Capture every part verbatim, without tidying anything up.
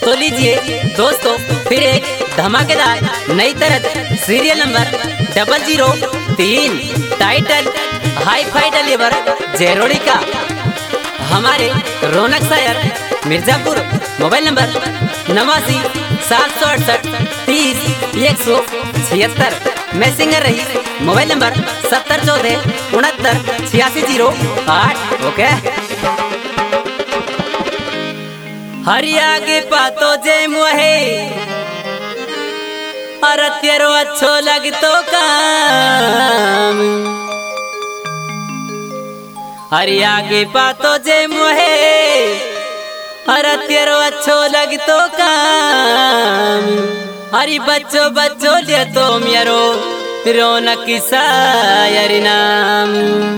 तो लीजिए दोस्तों फिर एक धमाकेदार नई तरह सीरियल नंबर डबल जीरो तीन टाइटल हाई फाई डिलीवर जेरोड़ी का हमारे रौनक शायर मिर्जापुर मोबाइल नंबर नवासी सात सौ अड़सठ तीस एक सौ छिहत्तर मैं सिंगर रही मोबाइल नंबर सत्तर चौदह उनहत्तर छियासी जीरो आठ ओके। हरिया के पातो जे मुहे अरे तेरो अच्छो लगतो काम हरिया के पातो जे मुहे अरे तेरो अच्छो लगतो काम हरी बच्चो बच्चो ले तो मेरो रौनक शायर नाम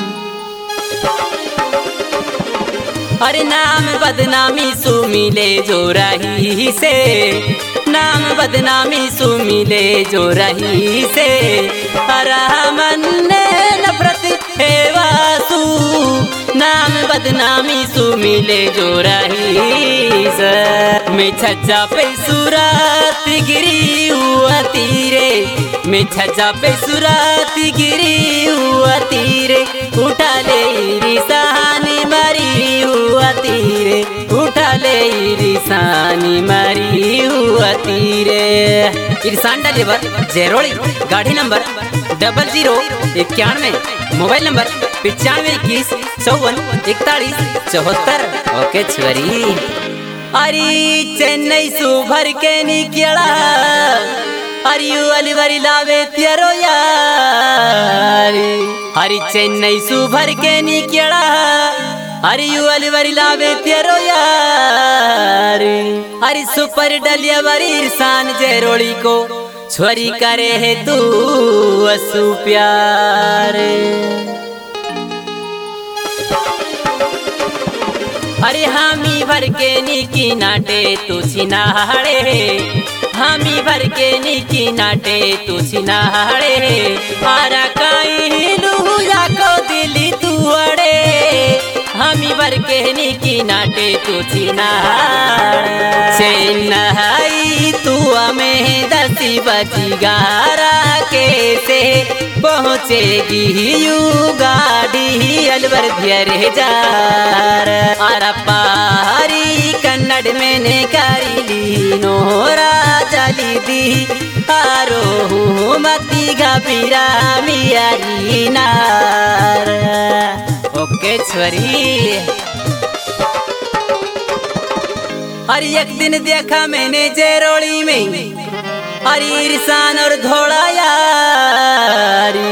अरे नाम बदनामी सु मिले जो रही से नाम बदनामी सु मिले जो रही से हरा मन नफरत है वासु नाम बदनामी सु मिले जो रही से मैं छज्जा पे सुरात गिरी हुआ तीरे मैं छज्जा पे सुरात गिरी हुआ तीरे उठा ले रिसानी मरी हुआ तीरे उठा ले रिसानी मरी हुआ तीरे। इरसान डिलीवर जेरोड़ी गाड़ी नंबर डबल जीरो इक्यानवे मोबाइल नंबर पिचानवे इक्कीस चौवन इकतालीस चौहत्तर ओके छुरी। अरे चेन्नई सुभर के निकला अरियू अलवरी लावे तेरो यार हरी चेन्नई सुभर के निकला अरियू अलवरी लावे तेरो यार हरी सुपर डलियावरी इरसान जेरोड़ी को छोरी करे है तू असु प्यार अरे हामी भर के निकी नाटे तू छिनाड़े हामी भर के निकी नाटे तू छिनाड़े आरा काई लुया को दिली तू अड़े हामी भर के निकी नाटे तू छिनाड़े चेन्नई तू हमें दसी बजी गारा कैसे पहुँचेगी यू गाड़ी अलवर धीरे जार आरा पारी कन्नड़ में ने करी ली नोरा चली दी आरो मती घबीरा मियारी नार ओके छोरी। और एक दिन देखा मैंने जेरोड़ी में अरे इरसान और धोड़ा यारी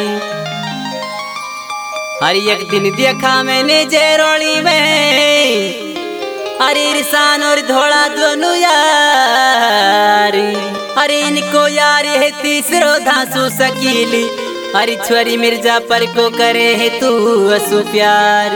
अरे एक दिन देखा मैंने जेरोड़ी में अरे इरसान और धोड़ा दोनों यारी अरे इनको यारी है तीसरो धांसू सकीली अरे छोरी मिर्जा पर को करे है तू असु प्यार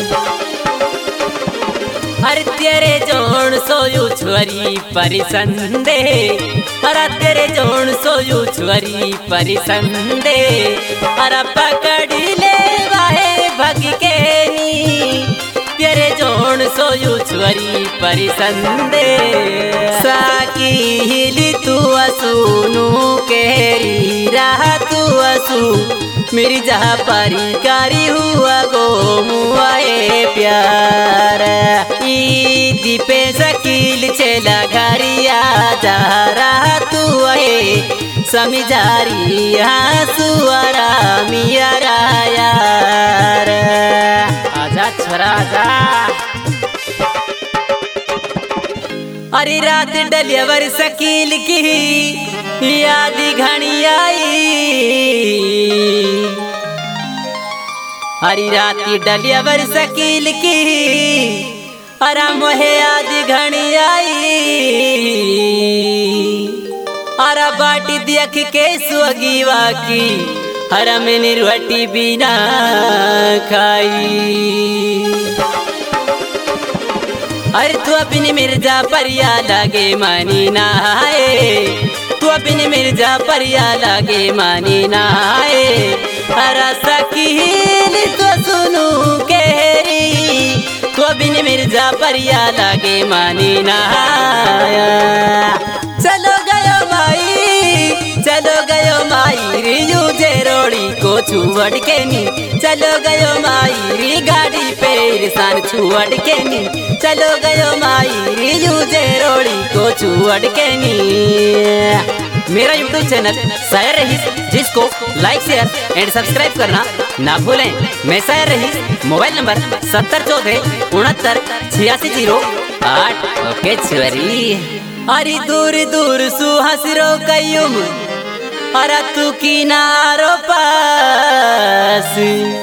अरे तेरे जोन सोयू छोरी परिसंदे अरे तेरे जोन सोयू छोरी परिसंदे अरे पकड़ी ले वाहे भग के नी तेरे जोन सोयू छोरी परिसंदे साकी हिली तू असुनु केरी रहा तू असु मेरी जहाँ पारी कारी हुआ गो मुआए प्यार ई दीपे शकील चला घरिया जा रहा तू आए समिजारी हाँ सुअरा मिया यार आजा छोरा आजा। अरे रात डलियावर शकील की याद घनी आई हरी राती डलियावर शकील की अरा मोहे याद घनी आई अरा बाटी देख के सुअगीवा की हरा मैंने रोटी बिना खाई अरे तू अपनी मिर्जा परिया लागे मानी नाए तू अपनी मिर्जा परिया लागे मानी नाए हरा सकील तो सुनू केरी तो बिन मिर्जा परिया लागे मानी ना। छुअड़ के नी चलो गयो माई गाड़ी पे सान छुअड़ के नी चलो गयो माई यूजे रोड़ी को छुअड़ के नी। मेरा यूट्यूब चैनल शायर रहीस जिसको लाइक शेयर एंड सब्सक्राइब करना ना भूलें। मैं शायर रहीस, मोबाइल नंबर सत्तर चौदह उनहत्तर छियासी जीरो आठ। ओके छुअरी अरे दूर दूर सुहासरो कयुम अरे तू किनारो पास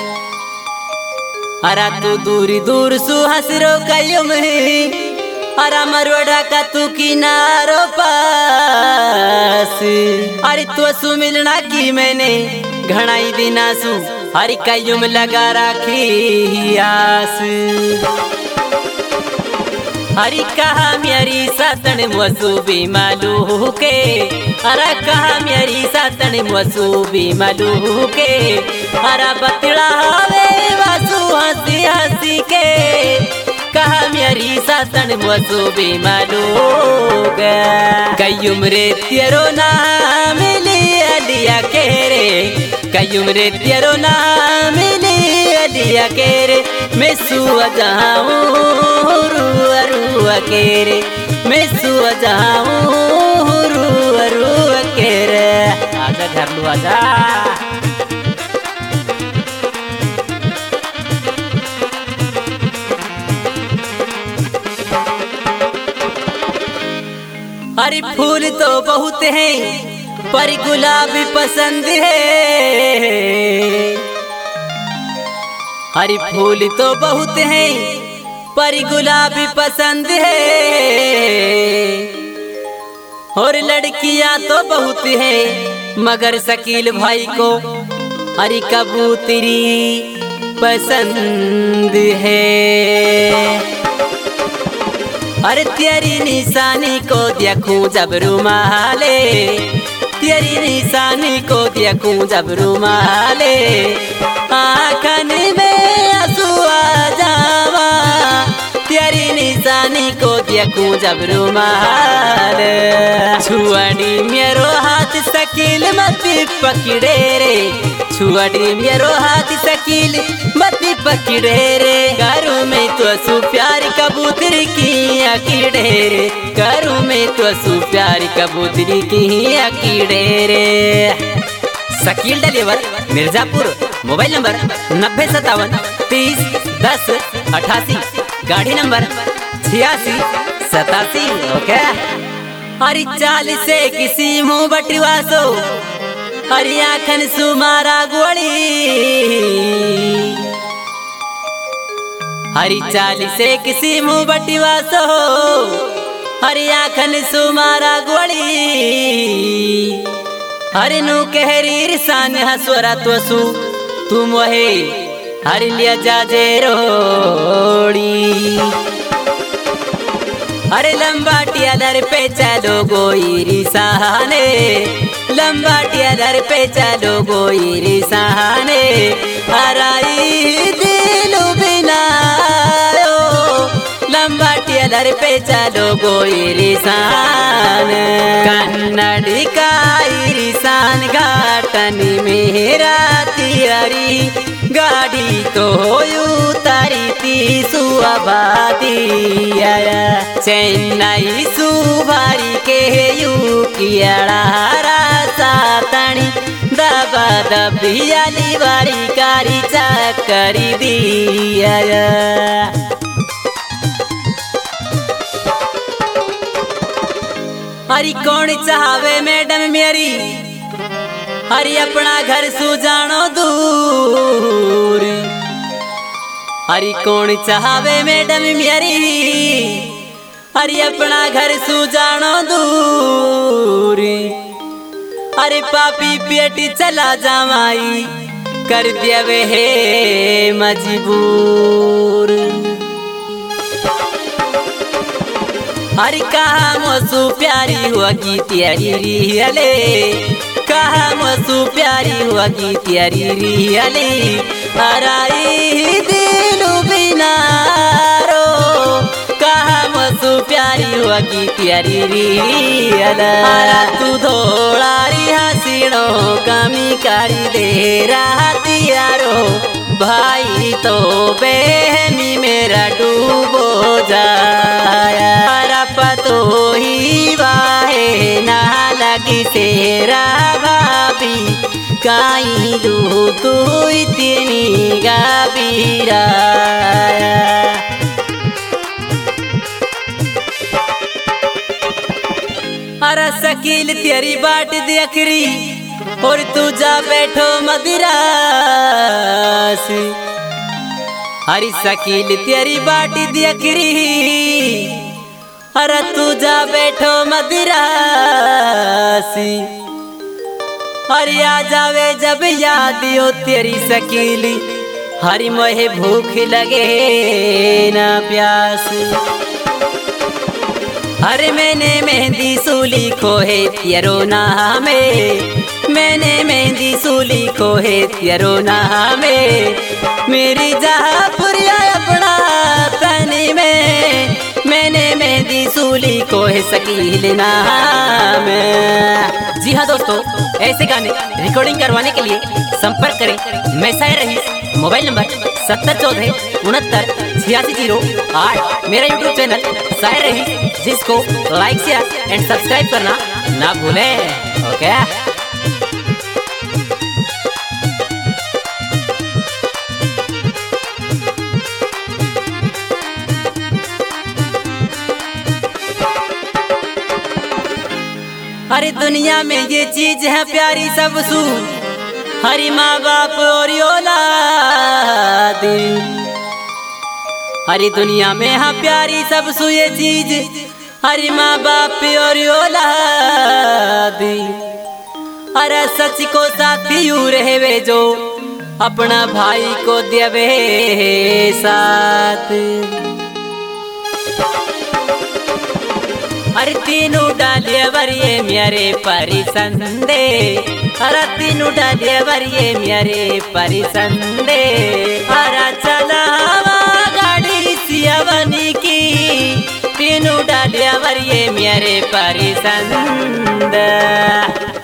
अरे तू दूर दूर सुहासरो कयुम अरे मरवड़ा का तू किनारो पास। अरे तू सु मिलना की मैंने घणाई दिना सु हरी कयुम लगा राखी आस। हरी कहा मेरी सातन मसूबी मालू के अरे कहा मेरी सातन मसूबी मालू के अरे बतड़ा हवे वासु हंसी हंसी के कहा मेरी सातन मसूबी मालू के। कई उम्रे तेरो ना मिली अलिया के रे कई उम्रे तेरो ना मिली अलिया के रे मैं सुआ जाऊं रुआ रुआ के रे मैं सुआ जाऊं रुआ रुआ के रे। आजा घर लू आजा हरी फूल तो बहुत है पर गुलाबी पसंद है। हरी फूल तो बहुत है पर गुलाबी पसंद है और लड़कियां तो बहुत है मगर शकील भाई को हरी कबूतरी पसंद है। अरे तेरी निशानी को देखूं जब रुमाले तेरी निशानी को देखूं जब रुमाले आँखन में आंसू आ जावा तेरी निशानी को देखूं जब रुमाल। छुअड़ी मेरो हाथ शकील मत पकड़े रे छुअड़ी मेरो हाथ शकील मत पकड़े रे करूँ मैं तो सु प्यार कबूतरी की अकीड़े रे करूँ मैं तो सु प्यार कबूतरी की अकीड़े रे। Shakeel deliver Mirzapur mobile number नब्बे सत्तावन तीस दस अठासी गाड़ी नंबर छियासी सतासी। ओके हरी चाल से किसी मुँह बटवासो हरी आखन सुमारा गोली हरी चाल से किसी मुँह बटवासो हरी आखन सुमारा गोली हरि नु कहरी सान हसवरा तो सु तुम वहे हरि लिया जाजे रोड़ी। अरे लंबाटिया दर पे चलो गोई रिसाने लंबाटिया दर पे चलो गोई रिसाने हराई दिलु बिना लंबाटिया दर पे चलो गोई रिसान कन्नड़ का रिसान घाटन मेरा तियारी गाड़ी तो उतारी थी सुआबादी आया चेन्नई सुबारी के यू कियाड़ा सातनी दबा दबियाली बारी कारी चकरी दी आया। हरी कौन चाहवे मैडम मेरी हरी अपना घर सुजानो दूर हरी कौन चाहवे मैडम मेरी हरी अपना घर सुजानो दूर। अरे पापी पेटी चला जामाई कर दिया वे है मजबूर। हरी कहा मसू प्यारी हुआ की तेरी रियले कहा मसू प्यारी हुआ की तेरी रियले हराई दिलु बिना रो कहा मसू प्यारी हुआ की तेरी रियल तू धोड़ारी हसीनो कमी करी दे राती यारो भाई तो बहनी मेरा डूबो जाया पतो ही वाहे ना लगी सेरा भाभी काई दू तू इतनी गाबीरा। अरे शकील तेरी बाट देख रही और तू जा बैठो मदिरा से। हरी शकील तेरी बाट देख रही अरे तू जा बैठो मदिरा से। हरी आ जावे जब याद हो तेरी शकीली हरी मोहे भूख लगे ना प्यास। अरे मैंने मेहंदी सूली को है तेरो नामे मैंने मेहंदी सूली को है तेरो नामे मेरी जहापुरिया अपना तनी में मैंने मेहंदी सूली को है शकील नाम। जी हाँ दोस्तों, ऐसे गाने रिकॉर्डिंग करवाने के लिए संपर्क करें मैं शायर रहीस। मोबाइल नंबर सत्तर चौदह उनहत्तर छियासी जीरो आठ। मेरा यूट्यूब चैनल शायर रहीस जिसको लाइक शेयर एंड सब्सक्राइब करना ना भूलें। ओके। हरी दुनिया में ये चीज है प्यारी सब सू हरी माँ बाप और औलाद। हरी दुनिया में हाँ प्यारी सब सू ये चीज हरी माँ बाप और औलाद। अरे सच को साथी यू रहे जो अपना भाई को देवे साथ। अरे तीनों डाले वरिये मेरे परिसंदे अरे तीनों डाले वरिये मेरे परिसंदे। अरे चला गाड़ी सियावनी की तीनों डाले वरिये मेरे परिसंदे।